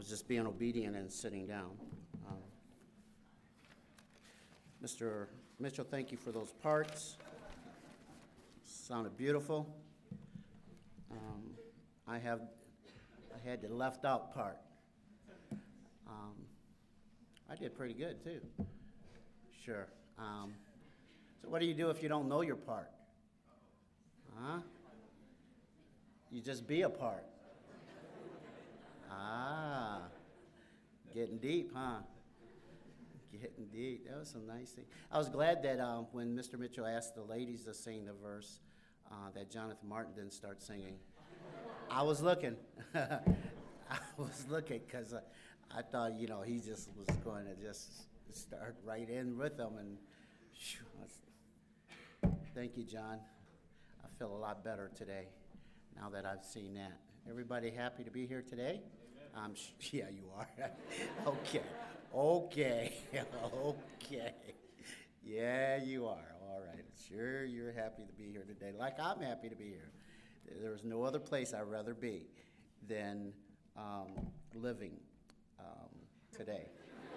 was just being obedient and sitting down. Mr. Mitchell, thank you for those parts. Sounded beautiful. I had the left out part. I did pretty good too. Sure. So what do you do if you don't know your part? Huh? You just be a part. Ah, getting deep, huh? Getting deep. That was some nice thing. I was glad that when Mr. Mitchell asked the ladies to sing the verse, that Jonathan Martin didn't start singing. I was looking. I was looking because I thought, he just was going to just start right in with them. And thank you, John. I feel a lot better today now that I've seen that. Everybody happy to be here today? Yeah, you are. Okay. Yeah, you are. All right. Sure, you're happy to be here today, like I'm happy to be here. There's no other place I'd rather be than living today.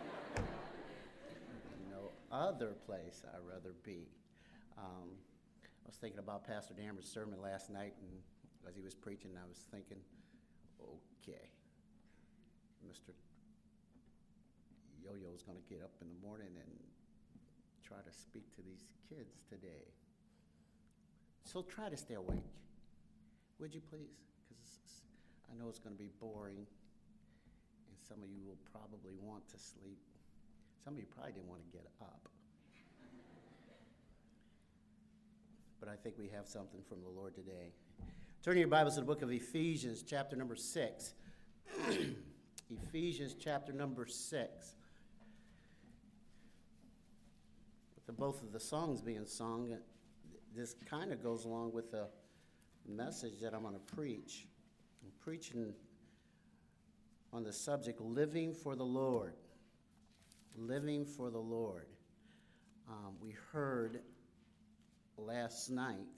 No other place I'd rather be. I was thinking about Pastor Danvers' sermon last night, and as he was preaching, I was thinking, okay, Mr. Yo-Yo's going to get up in the morning and try to speak to these kids today. So try to stay awake, would you please? Because I know it's going to be boring, and some of you will probably want to sleep. Some of you probably didn't want to get up. But I think we have something from the Lord today. Turn your Bibles to the book of Ephesians, chapter number 6. Ephesians, chapter number 6. With both of the songs being sung, this kind of goes along with the message that I'm going to preach. I'm preaching on the subject, living for the Lord. Living for the Lord. We heard last night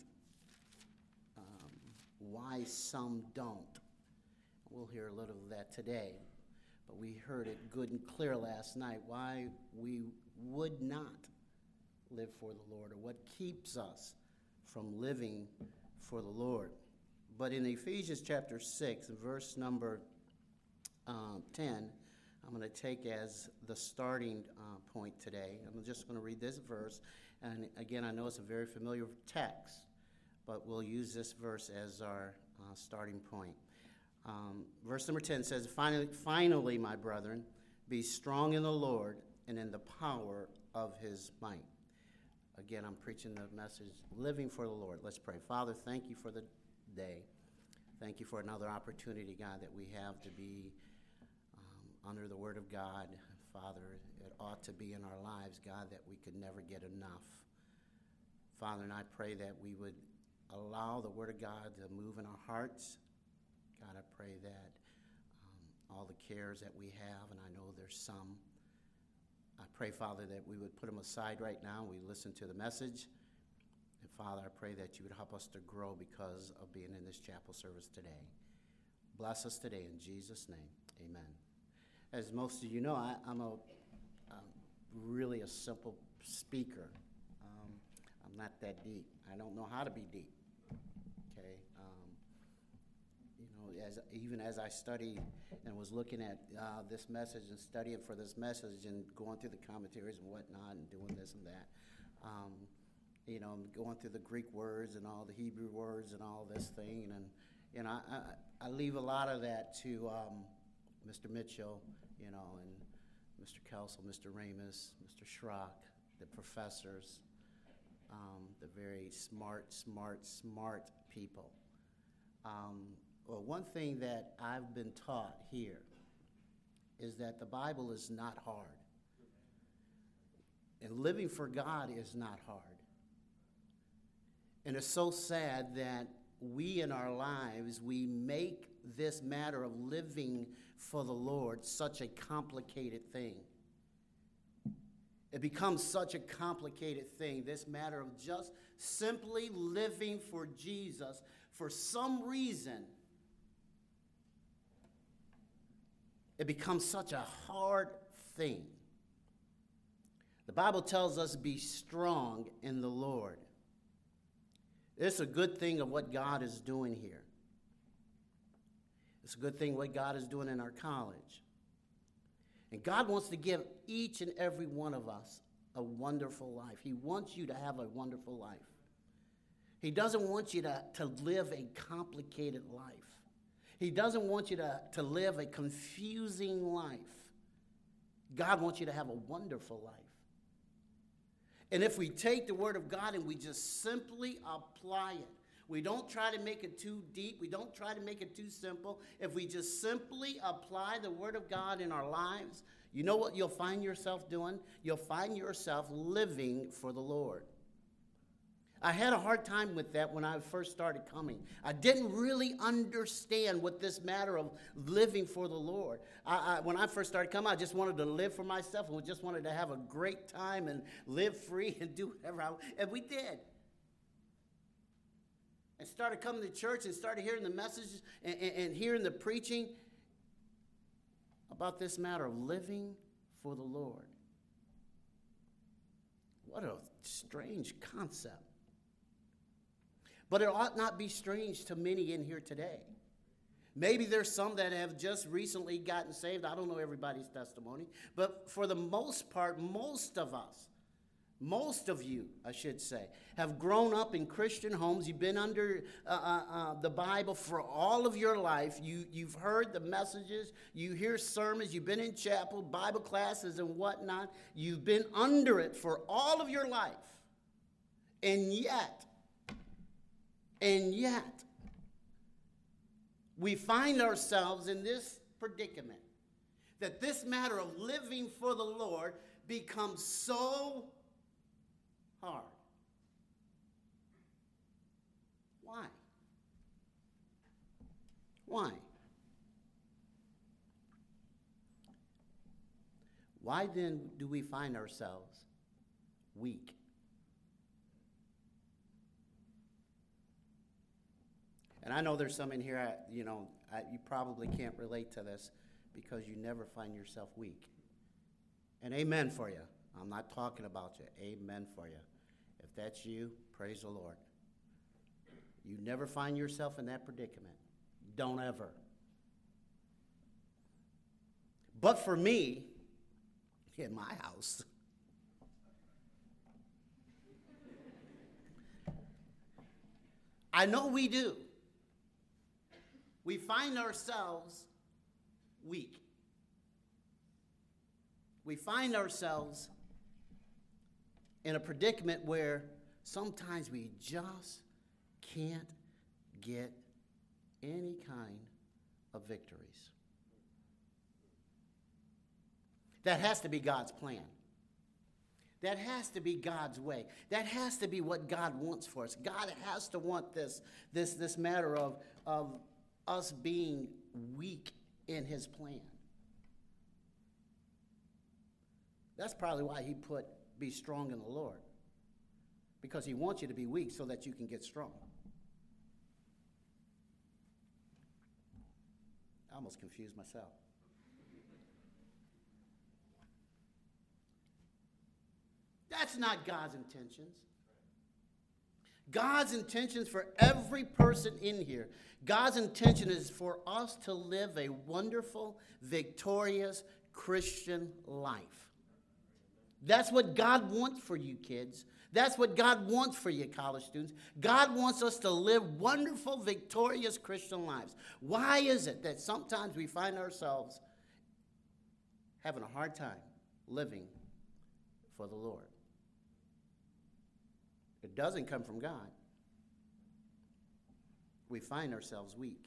why some don't. We'll hear a little of that today. But we heard it good and clear last night why we would not live for the Lord, or what keeps us from living for the Lord. But in Ephesians chapter 6, verse number 10, I'm going to take as the starting point today. I'm just going to read this verse. And again, I know it's a very familiar text, but we'll use this verse as our starting point. Verse number 10 says, Finally, my brethren, be strong in the Lord and in the power of his might. Again, I'm preaching the message, living for the Lord. Let's pray. Father, thank you for the day. Thank you for another opportunity, God, that we have to be under the word of God. Father, it ought to be in our lives, God, that we could never get enough. Father, and I pray that we would allow the word of God to move in our hearts. God, I pray that all the cares that we have, and I know there's some, I pray, Father, that we would put them aside right now. We listen to the message. And Father, I pray that you would help us to grow because of being in this chapel service today. Bless us today in Jesus' name. Amen. As most of you know, I'm really a simple speaker. I'm not that deep. I don't know how to be deep. Okay. Even as I studied and was looking at this message and studying for this message and going through the commentaries and whatnot and doing this and that, going through the Greek words and all the Hebrew words and all this thing, and I leave a lot of that to Mr. Mitchell, and Mr. Kelsel, Mr. Ramus, Mr. Schrock, the professors, the very smart people. Well, one thing that I've been taught here is that the Bible is not hard. And living for God is not hard. And it's so sad that we in our lives, we make this matter of living for the Lord such a complicated thing. It becomes such a complicated thing, this matter of just simply living for Jesus. For some reason, it becomes such a hard thing. The Bible tells us be strong in the Lord. It's a good thing of what God is doing here. It's a good thing what God is doing in our college. And God wants to give each and every one of us a wonderful life. He wants you to have a wonderful life. He doesn't want you to live a complicated life. He doesn't want you to live a confusing life. God wants you to have a wonderful life. And if we take the Word of God and we just simply apply it, we don't try to make it too deep, we don't try to make it too simple. If we just simply apply the Word of God in our lives, you know what you'll find yourself doing? You'll find yourself living for the Lord. I had a hard time with that when I first started coming. I didn't really understand what this matter of living for the Lord. When I first started coming, I just wanted to live for myself and just wanted to have a great time and live free and do whatever and we did. And started coming to church and started hearing the messages and hearing the preaching about this matter of living for the Lord. What a strange concept. But it ought not be strange to many in here today. Maybe there's some that have just recently gotten saved. I don't know everybody's testimony. But for the most part, most of us, most of you, I should say, have grown up in Christian homes. You've been under the Bible for all of your life. You've heard the messages. You hear sermons. You've been in chapel, Bible classes, and whatnot. You've been under it for all of your life. And yet, we find ourselves in this predicament that this matter of living for the Lord becomes so hard. Why? Why? Why then do we find ourselves weak? And I know there's some in here, you probably can't relate to this because you never find yourself weak. And amen for you. I'm not talking about you. Amen for you. If that's you, praise the Lord. You never find yourself in that predicament. Don't ever. But for me, in my house, I know we do. We find ourselves weak. We find ourselves in a predicament where sometimes we just can't get any kind of victories. That has to be God's plan. That has to be God's way. That has to be what God wants for us. God has to want this matter of us being weak in his plan. That's probably why he put be strong in the Lord. Because he wants you to be weak so that you can get strong. I almost confused myself. That's not God's intentions. God's intentions for every person in here, God's intention is for us to live a wonderful, victorious Christian life. That's what God wants for you kids. That's what God wants for you college students. God wants us to live wonderful, victorious Christian lives. Why is it that sometimes we find ourselves having a hard time living for the Lord? It doesn't come from God. We find ourselves weak.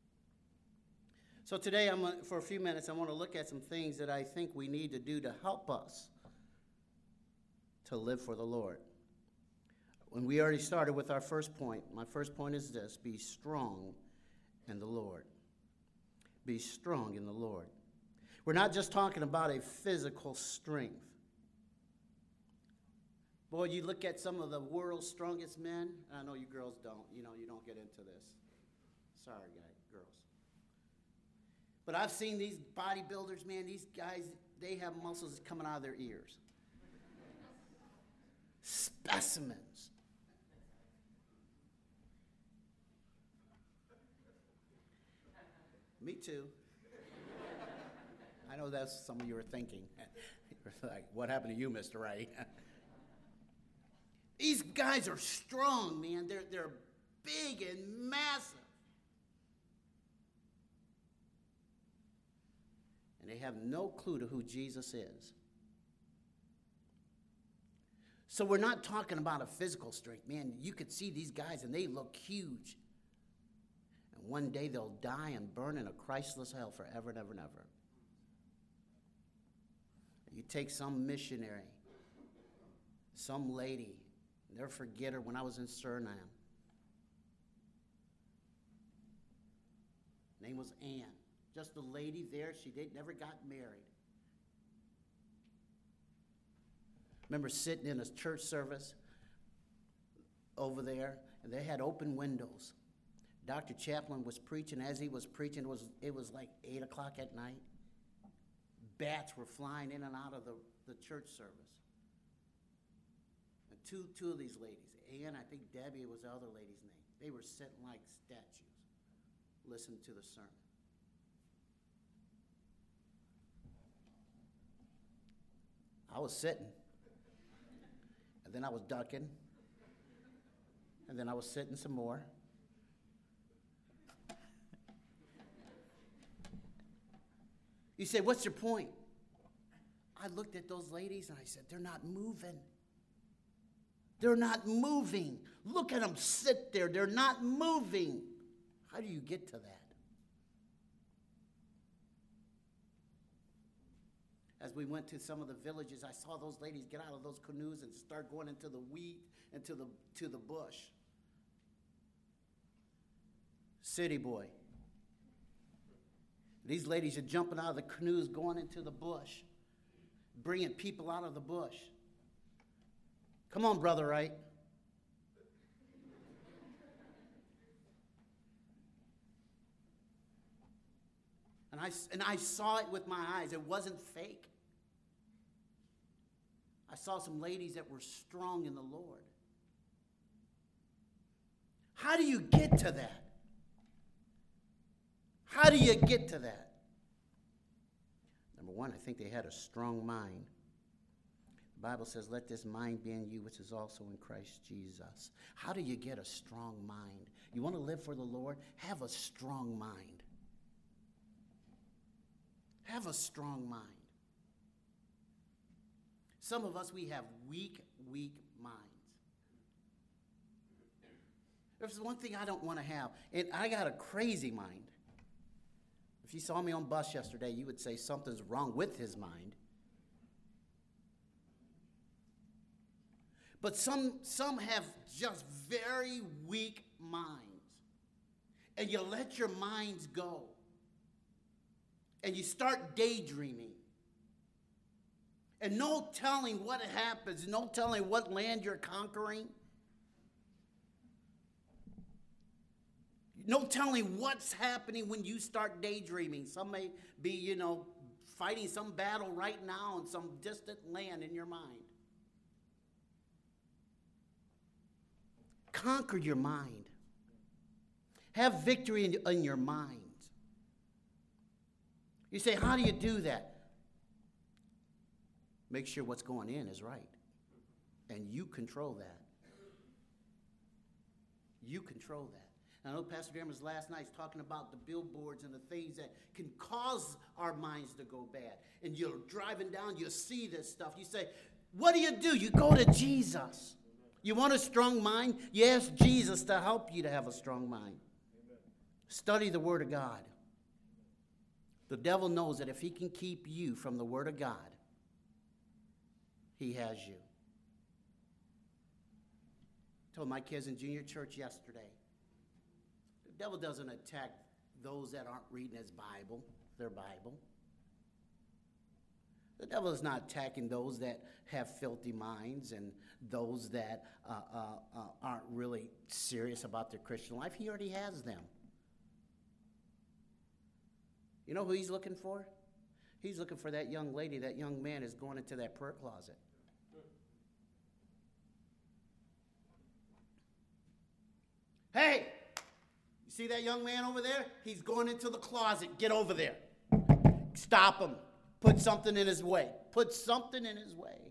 So today, for a few minutes, I want to look at some things that I think we need to do to help us to live for the Lord. When we already started with our first point, my first point is this: be strong in the Lord. Be strong in the Lord. We're not just talking about a physical strength. Boy, you look at some of the world's strongest men. I know you girls don't. You don't get into this. Sorry, guys, girls. But I've seen these bodybuilders, man, these guys, they have muscles coming out of their ears. Specimens. Me too. I know that's some of you are thinking. You're like, what happened to you, Mr. Wright? These guys are strong, man. They're big and massive. And they have no clue to who Jesus is. So we're not talking about a physical strength. Man, you could see these guys and they look huge. And one day they'll die and burn in a Christless hell forever and ever and ever. You take some missionary, some lady, never forget her when I was in Suriname. Name was Ann. Just a lady there. She never got married. Remember sitting in a church service over there, and they had open windows. Dr. Chaplin was preaching. As he was preaching, it was like 8 o'clock at night. Bats were flying in and out of the church service. And two of these ladies, Ann, I think Debbie was the other lady's name, they were sitting like statues, listening to the sermon. I was sitting, and then I was ducking, and then I was sitting some more. You say, what's your point? I looked at those ladies and I said, they're not moving. They're not moving. Look at them sit there. They're not moving. How do you get to that? As we went to some of the villages, I saw those ladies get out of those canoes and start going into the wheat and to the bush. City boy. These ladies are jumping out of the canoes, going into the bush, bringing people out of the bush. Come on, Brother Wright. And I saw it with my eyes. It wasn't fake. I saw some ladies that were strong in the Lord. How do you get to that? How do you get to that? Number one, I think they had a strong mind. The Bible says, let this mind be in you, which is also in Christ Jesus. How do you get a strong mind? You want to live for the Lord? Have a strong mind. Have a strong mind. Some of us, we have weak minds. There's one thing I don't want to have, and I got a crazy mind. If you saw me on bus yesterday, you would say something's wrong with his mind. But some have just very weak minds. And you let your minds go. And you start daydreaming. And no telling what happens, no telling what land you're conquering. No telling what's happening when you start daydreaming. Some may be, fighting some battle right now in some distant land in your mind. Conquer your mind. Have victory in your mind. You say, how do you do that? Make sure what's going in is right. And you control that. You control that. I know Pastor Darren was last night talking about the billboards and the things that can cause our minds to go bad. And you're driving down, you see this stuff. You say, what do? You go to Jesus. You want a strong mind? You ask Jesus to help you to have a strong mind. Amen. Study the Word of God. The devil knows that if he can keep you from the Word of God, he has you. I told my kids in junior church yesterday, the devil doesn't attack those that aren't reading their Bible. The devil is not attacking those that have filthy minds and those that aren't really serious about their Christian life. He already has them. You know who he's looking for? He's looking for that young lady, that young man is going into that prayer closet. Hey, you see that young man over there? He's going into the closet. Get over there. Stop him. Put something in his way. Put something in his way.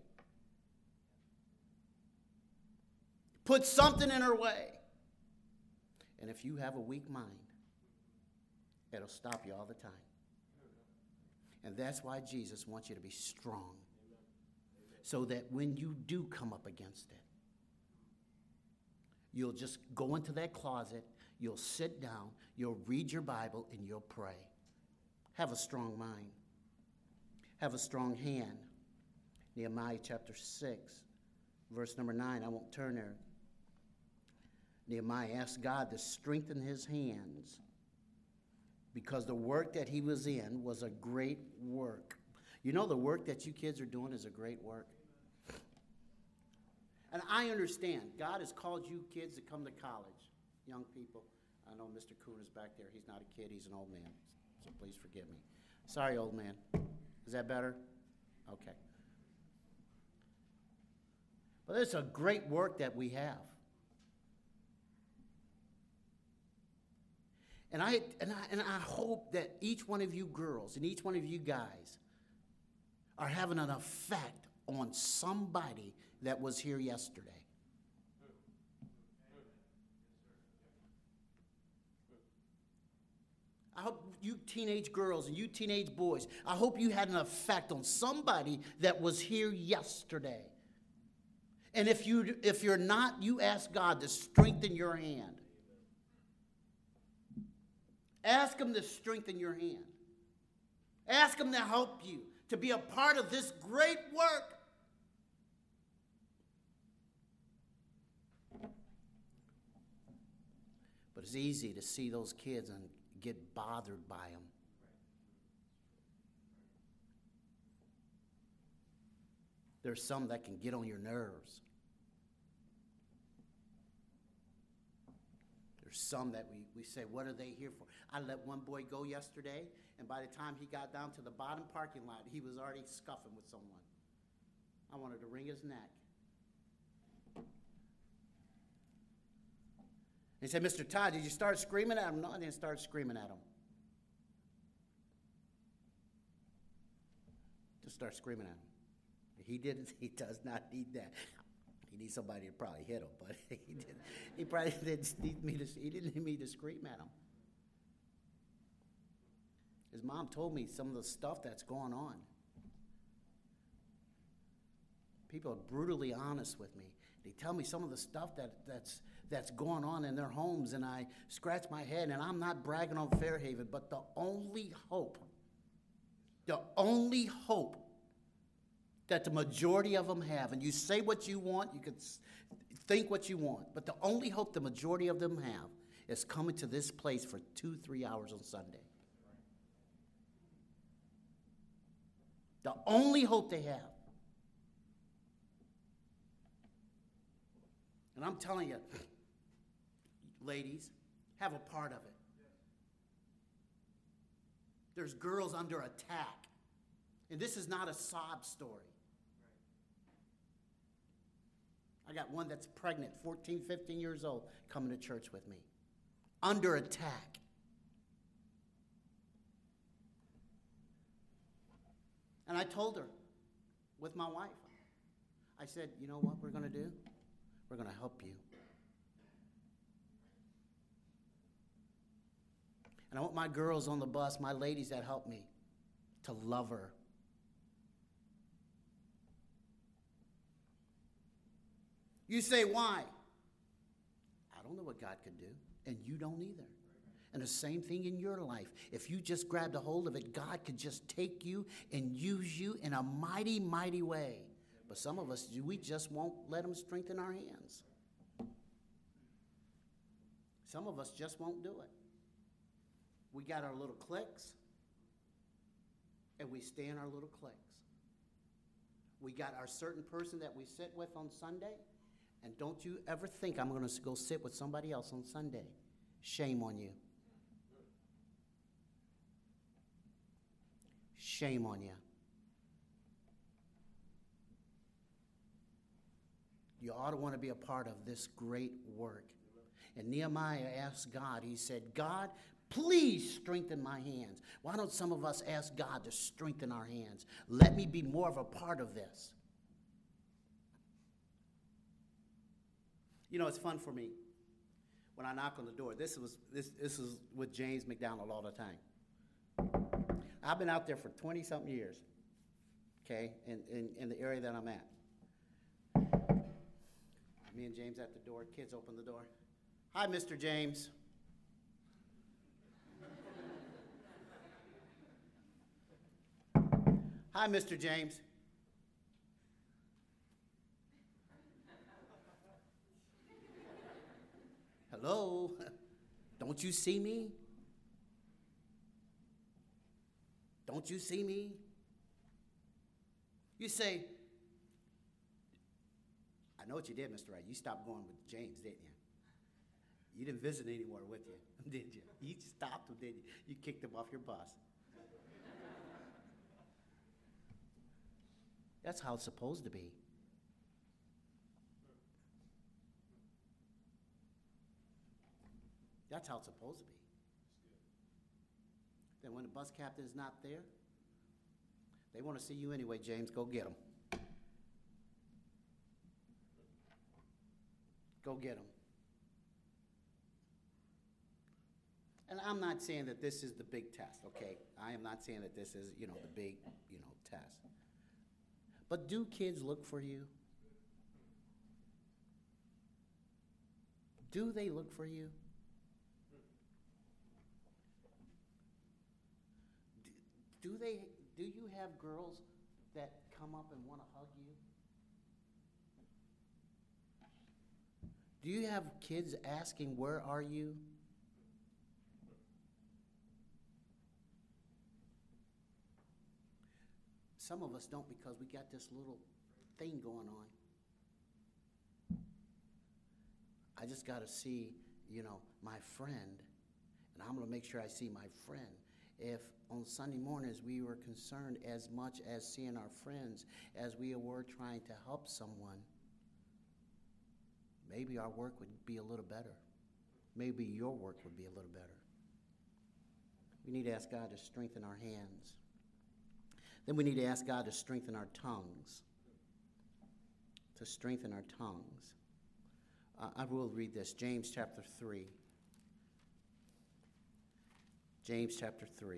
Put something in her way. And if you have a weak mind, it'll stop you all the time. And that's why Jesus wants you to be strong. So that when you do come up against it, you'll just go into that closet, you'll sit down, you'll read your Bible, and you'll pray. Have a strong mind. Have a strong hand. Nehemiah chapter 6, verse number 9. I won't turn there. Nehemiah asked God to strengthen his hands because the work that he was in was a great work. You know, the work that you kids are doing is a great work. And I understand God has called you kids to come to college, young people. I know Mr. Kuhn is back there. He's not a kid. He's an old man. So please forgive me. Sorry, old man. Is that better? Okay. But it's a great work that we have. And I hope that each one of you girls and each one of you guys are having an effect on somebody that was here yesterday. I hope you teenage girls and you teenage boys, I hope you had an effect on somebody that was here yesterday. And if you're not, you ask God to strengthen your hand. Ask him to strengthen your hand. Ask him to help you to be a part of this great work. But it's easy to see those kids and get bothered by them. There's some that can get on your nerves. There's some that we say, what are they here for? I let one boy go yesterday, and by the time he got down to the bottom parking lot, he was already scuffing with someone. I wanted to wring his neck. He said, Mr. Todd, did you start screaming at him? No, I didn't start screaming at him. Just start screaming at him. He does not need that. He needs somebody to probably hit him, but he probably didn't need me to scream at him. His mom told me some of the stuff that's going on. People are brutally honest with me. They tell me some of the stuff that's going on in their homes, and I scratch my head, and I'm not bragging on Fairhaven, but the only hope that the majority of them have, and you say what you want, you could think what you want, but the only hope the majority of them have is coming to this place for 2-3 hours on Sunday. The only hope they have. And I'm telling you, ladies, have a part of it. There's girls under attack. And this is not a sob story. I got one that's pregnant, 14, 15 years old, coming to church with me. Under attack. And I told her, with my wife, I said, you know what we're going to do? We're going to help you. And I want my girls on the bus, my ladies that help me, to love her. You say, why? I don't know what God can do, and you don't either. And the same thing in your life. If you just grabbed a hold of it, God could just take you and use you in a mighty, mighty way. But some of us, we just won't let him strengthen our hands. Some of us just won't do it. We got our little cliques, and we stay in our little cliques. We got our certain person that we sit with on Sunday, and don't you ever think I'm going to go sit with somebody else on Sunday. Shame on you. Shame on you. You ought to want to be a part of this great work. And Nehemiah asked God, he said, God, please strengthen my hands. Why don't some of us ask God to strengthen our hands? Let me be more of a part of this. You know, it's fun for me when I knock on the door. This is with James McDonald all the time. I've been out there for 20-something years, okay, in the area that I'm at. Me and James at the door. Kids open the door. Hi, Mr. James. Hi, Mr. James. Hello? Don't you see me? Don't you see me? You say, I know what you did, Mr. Wright. You stopped going with James, didn't you? You didn't visit anymore with you, did you? You stopped him, didn't you? You kicked him off your bus. That's how it's supposed to be. That's how it's supposed to be. Then when the bus captain's not there, they want to see you anyway, James. Go get them. Go get them. And I'm not saying that this is the big test, okay? I am not saying that this is, the big, test. But do kids look for you? Do they look for you? Do you have girls that come up and want to hug you? Do you have kids asking, where are you? Some of us don't because we got this little thing going on. I just got to see, my friend, and I'm going to make sure I see my friend. If on Sunday mornings we were concerned as much as seeing our friends as we were trying to help someone, maybe our work would be a little better. Maybe your work would be a little better. We need to ask God to strengthen our hands. Then we need to ask God to strengthen our tongues. To strengthen our tongues. I will read this, James chapter 3. James chapter 3.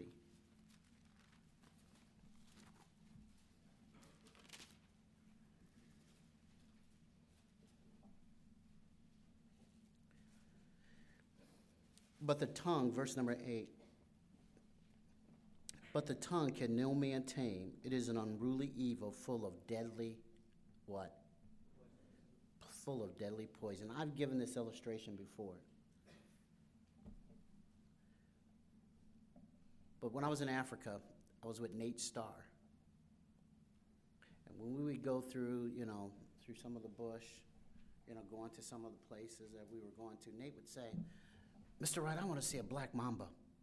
But the tongue, verse number 8. But the tongue can no man tame. It is an unruly evil full of deadly, what? Full of deadly poison. I've given this illustration before. But when I was in Africa, I was with Nate Starr. And when we would go through, through some of the bush, going to some of the places that we were going to, Nate would say, Mr. Wright, I want to see a black mamba.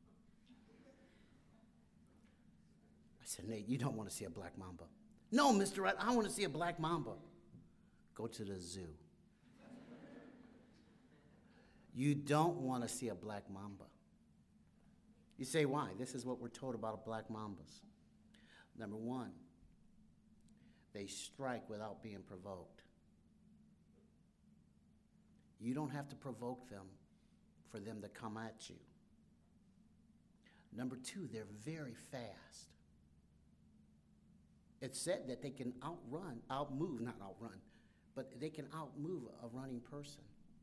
I said, Nate, you don't want to see a black mamba. No, Mr. Wright, I want to see a black mamba. Go to the zoo. You don't want to see a black mamba. You say, why? This is what we're told about black mambas. Number one, they strike without being provoked. You don't have to provoke them for them to come at you. Number two, they're very fast. It's said that they can but they can outmove a running person.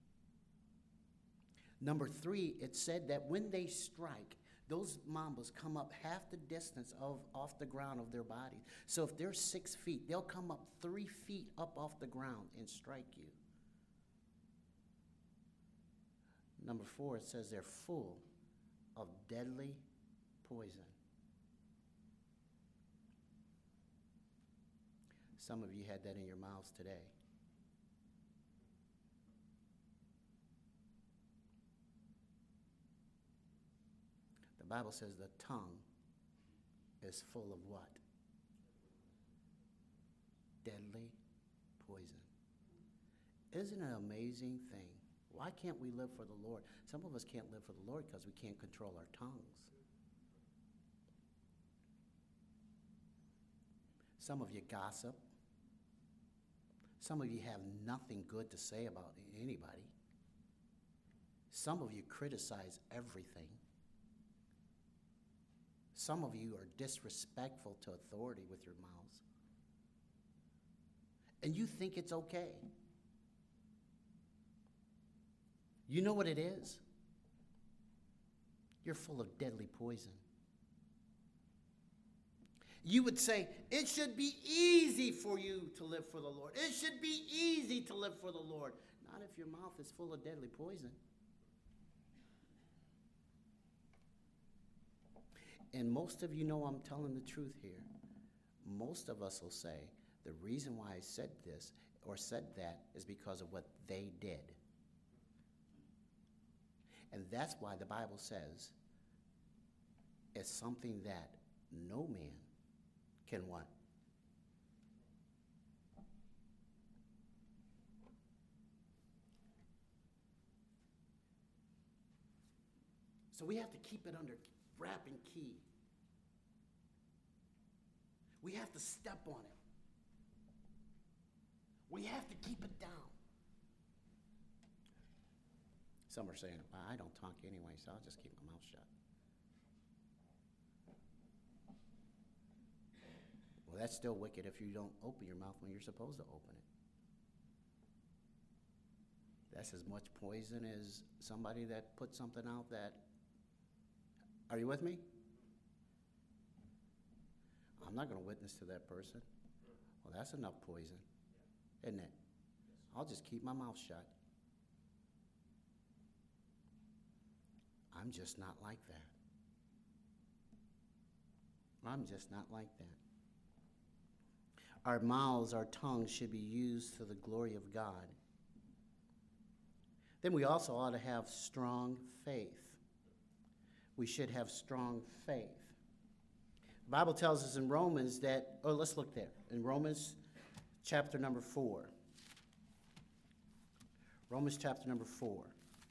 Number three, it's said that when they strike, those mambas come up half the distance off the ground of their body. So if they're 6 feet, they'll come up 3 feet up off the ground and strike you. Number four, it says they're full of deadly poison. Some of you had that in your mouths today. The Bible says the tongue is full of what? Deadly poison. Isn't it an amazing thing? Why can't we live for the Lord? Some of us can't live for the Lord because we can't control our tongues. Some of you gossip. Some of you have nothing good to say about anybody. Some of you criticize everything. Some of you are disrespectful to authority with your mouths. And you think it's okay. You know what it is? You're full of deadly poison. You would say, it should be easy for you to live for the Lord. It should be easy to live for the Lord. Not if your mouth is full of deadly poison. And most of you know I'm telling the truth here. Most of us will say, the reason why I said this or said that is because of what they did. And that's why the Bible says it's something that no man can what? So we have to keep it under wrap and key. We have to step on it. We have to keep it down. Some are saying, well, I don't talk anyway, so I'll just keep my mouth shut. Well, that's still wicked if you don't open your mouth when you're supposed to open it. That's as much poison as somebody that put something out that, are you with me? I'm not going to witness to that person. Well, that's enough poison, isn't it? I'll just keep my mouth shut. I'm just not like that. I'm just not like that. Our mouths, our tongues should be used to the glory of God. Then we also ought to have strong faith. We should have strong faith. The Bible tells us in Romans that, let's look there. In Romans chapter number 4. Romans chapter number 4.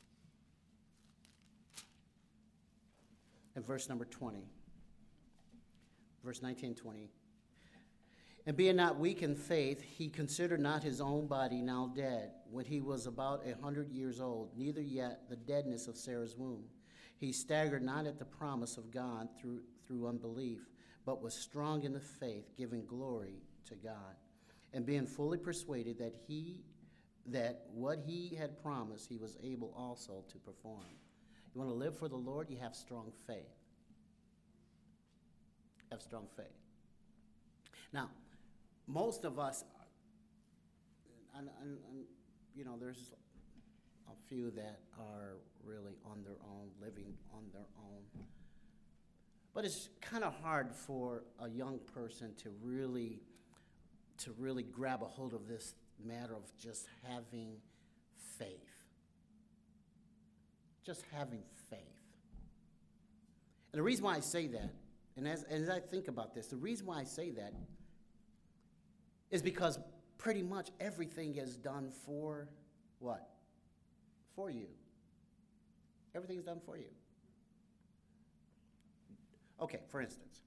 And verse number 20. Verse 19 and 20. And being not weak in faith, he considered not his own body now dead, when he was about 100 years old, neither yet the deadness of Sarah's womb. He staggered not at the promise of God through unbelief, but was strong in the faith, giving glory to God, and being fully persuaded that what he had promised he was able also to perform. You want to live for the Lord, you have strong faith. Have strong faith. Now, most of us, and there's a few that are really on their own, living on their own. But it's kind of hard for a young person to really grab a hold of this matter of just having faith. Just having faith. And the reason why I say that, and as I think about this, the reason why I say that is because pretty much everything is done for what? For you. Everything's done for you. Okay, for instance,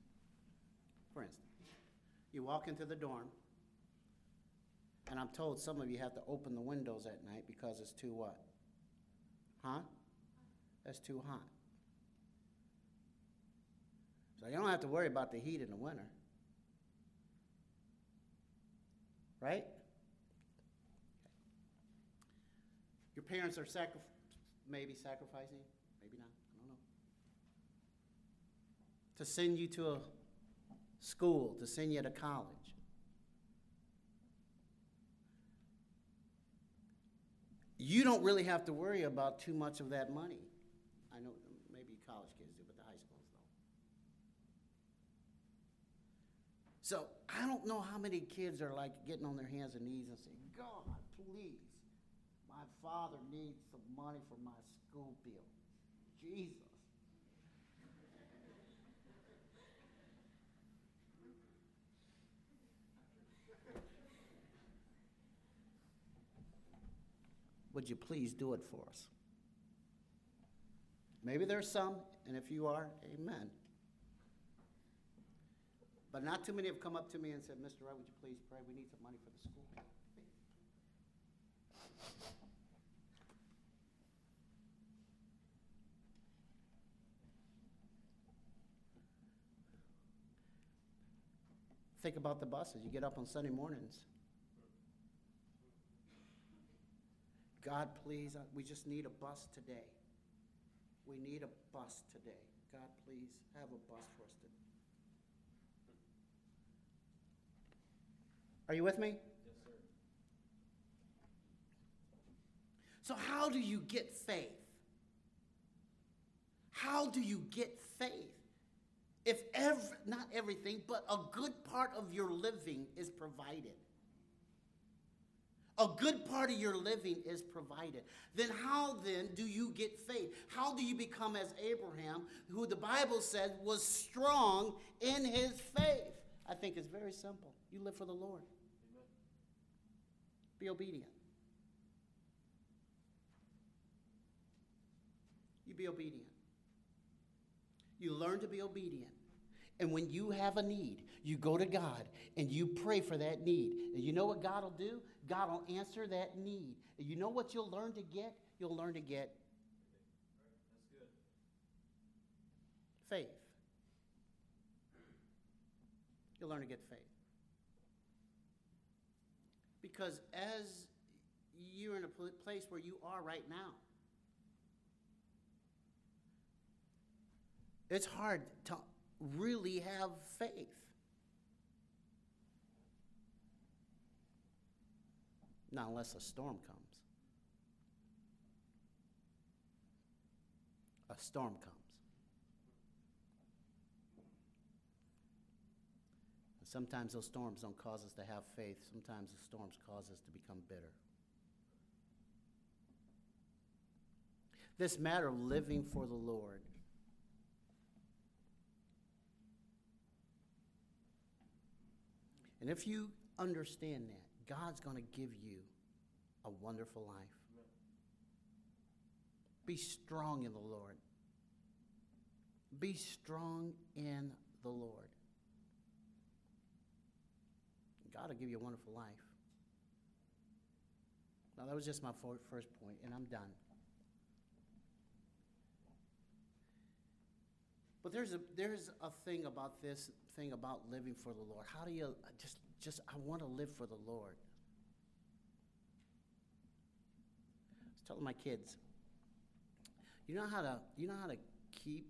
you walk into the dorm, and I'm told some of you have to open the windows at night because it's too what? Huh? That's too hot. So you don't have to worry about the heat in the winter. Right? Your parents are maybe sacrificing, maybe not, I don't know. To send you to a school, to send you to college. You don't really have to worry about too much of that money. I know maybe college kids do, but the high schools don't. So I don't know how many kids are like getting on their hands and knees and saying, God, please, my father needs some money for my school bill. Jesus. would you please do it for us? Maybe there's some, and if you are, amen. But not too many have come up to me and said, Mr. Wright, would you please pray? We need some money for the school. Think about the buses. You get up on Sunday mornings. God, please, we just need a bus today. We need a bus today. God, please, have a bus for us today. Are you with me? Yes, sir. So how do you get faith? How do you get faith? If not everything, but a good part of your living is provided. A good part of your living is provided. Then how then do you get faith? How do you become as Abraham, who the Bible said was strong in his faith? I think it's very simple. You live for the Lord. Amen. Be obedient. You be obedient. You learn to be obedient. And when you have a need, you go to God and you pray for that need. And you know what God will do? God will answer that need. And you know what you'll learn to get? You'll learn to get That's good. faith. You'll learn to get faith. Because as you're in a place where you are right now, it's hard to really have faith. Not unless a storm comes. A storm comes. And sometimes those storms don't cause us to have faith. Sometimes the storms cause us to become bitter. This matter of living for the Lord. And if you understand that, God's going to give you a wonderful life. Amen. Be strong in the Lord. Be strong in the Lord. God will give you a wonderful life. Now, that was just my first point, and I'm done. But there's a thing about this thing about living for the Lord. How do you I want to live for the Lord. I was telling my kids, you know how to keep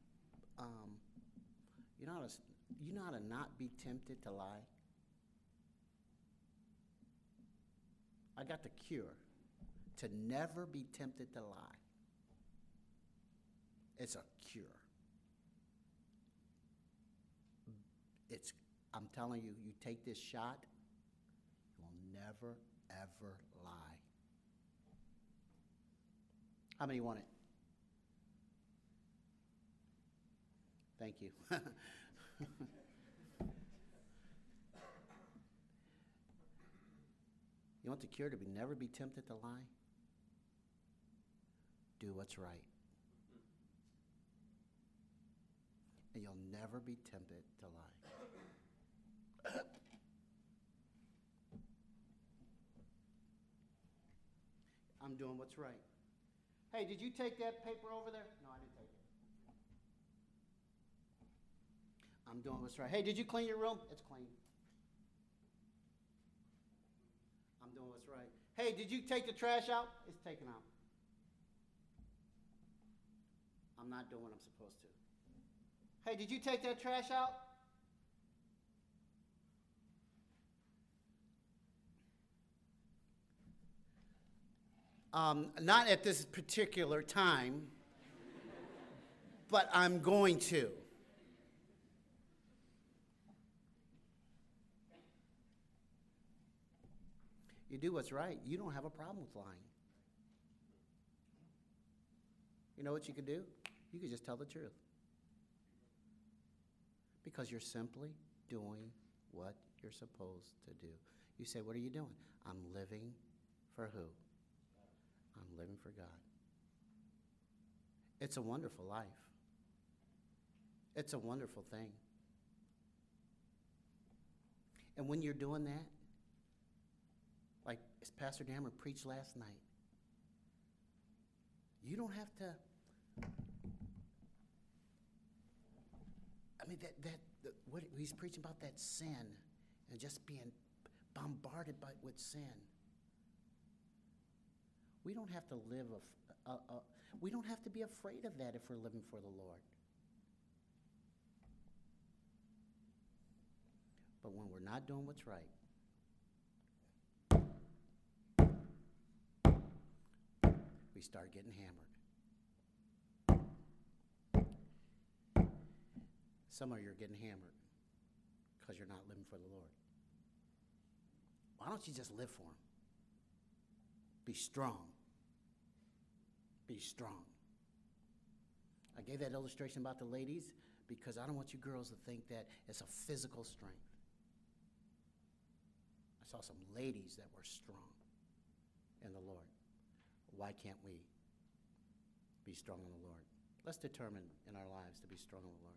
you know how to not be tempted to lie? I got the cure to never be tempted to lie. It's a cure. I'm telling you, you take this shot, you will never, ever lie. How many want it? Thank you. You want the cure to never be tempted to lie? Do what's right. And you'll never be tempted to lie. I'm doing what's right. Hey, did you take that paper over there? No, I didn't take it. I'm doing what's right. Hey, did you clean your room? It's clean. I'm doing what's right. Hey, did you take the trash out? It's taken out. I'm not doing what I'm supposed to. Hey, did you take that trash out? Not at this particular time, but I'm going to. You do what's right. You don't have a problem with lying. You know what you can do? You can just tell the truth. Because you're simply doing what you're supposed to do. You say, what are you doing? I'm living for who? I'm living for God. It's a wonderful life. It's a wonderful thing. And when you're doing that, like as Pastor Dammer preached last night, you don't have to, what he's preaching about, that sin and just being bombarded with sin. We don't have to live, we don't have to be afraid of that if we're living for the Lord. But when we're not doing what's right, we start getting hammered. Some of you are getting hammered because you're not living for the Lord. Why don't you just live for Him? Be strong. Be strong. I gave that illustration about the ladies because I don't want you girls to think that it's a physical strength. I saw some ladies that were strong in the Lord. Why can't we be strong in the Lord? Let's determine in our lives to be strong in the Lord.